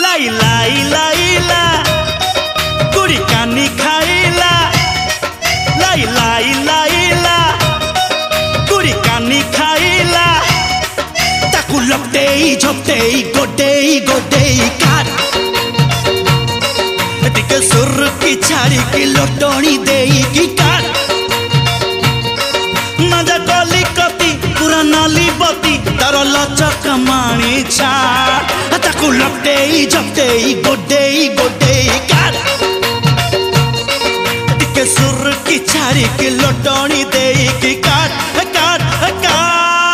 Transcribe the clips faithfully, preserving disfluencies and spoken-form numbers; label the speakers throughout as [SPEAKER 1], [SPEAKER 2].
[SPEAKER 1] लाइला इलाइला गुड़ी कानी खाइला लाइला इलाइला गुड़ी कानी खाइला ताकू लपटेई झपटेई गोडेई गोडेई काट टिके सुर की छाड़ी की लटोनी देई की काट मजा कली कती पूरा नाली बती तार लचक माणी छा ताकू लपटेई झपटेई गोडेई गोडेई काट टिके सुर की छाड़ी की लटोनी देई की काट काट काट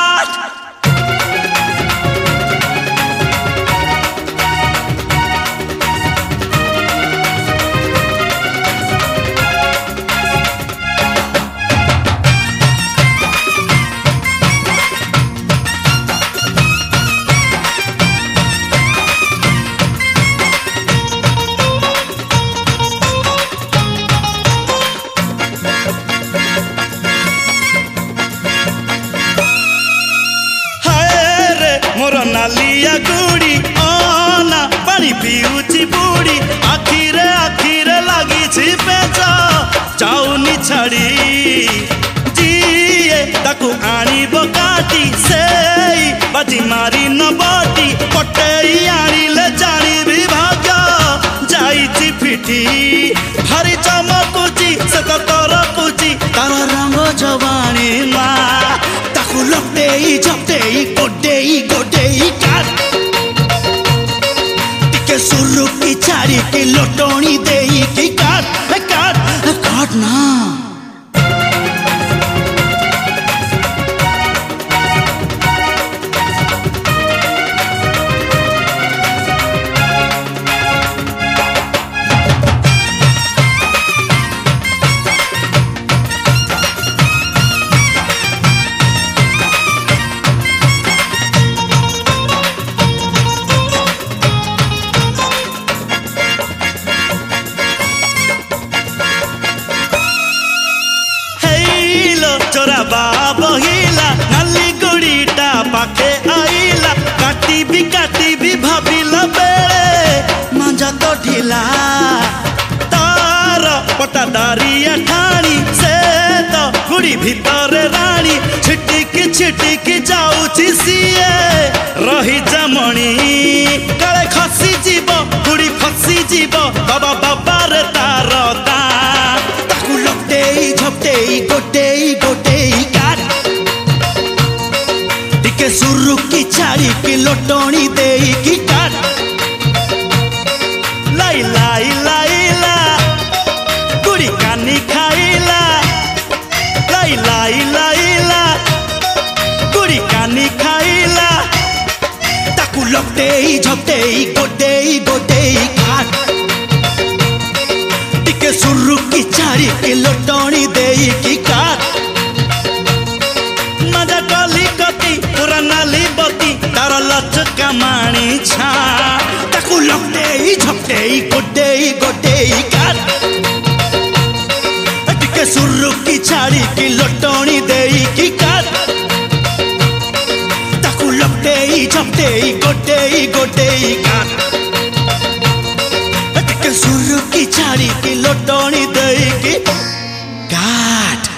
[SPEAKER 1] मोर नालिया गुड़ी आना पानी पिउची बुड़ी आखिरे आखिरे लागी पेच जाऊनी छाड़ी जीए ताकू आनी बकाटी से बाजी मारी न बाटी पटेई आनिले जानी भी भाग्य जाइची फिटी भारी चमकुची से तो तरकुची तार रंग जवानी मा ताकू लपटेई झपटेई गोडेई गोडेई काट टिके सुरु की छाड़ी की लटोनी देई की काट काट काट ना चोरा बहिला नाली गुड़ीटा पाखे आईला काटी भी काटी भी भाविला बेले मांजा तो ढीला तार पटा दारिया ठाणी से तो गुड़ी भीतर राणी छिटिकी छिटिकी जाऊची सीए रही जमणी काले खसी जीव गुड़ी फसी जीव बाबा बाबा रे तार ता ताकू लपटेई झपटेई गोडेई गोडेई काट टिके सुरु की छाड़ी की लटोनी देई की काट लाइला इलाइला गुड़ी कानी खाइला लाइला इलाइला गुड़ी कानी खाइला ताकू लपटेई झपटेई गोडेई गोडेई काट टिके सुरु की छाड़ी की लटोनी देई की काट मजा कली कती पूरा नाली बती तार लचका माणी छा ताकू लपटेई झपटेई गोडेई गोडेई काट टिके सुरु की छाड़ी की लटोनी देई की काट ताकू लपटेई झपटेई गोडेई गोडेई काट टिके सुरु की छाड़ी की लटोनी देई की काट।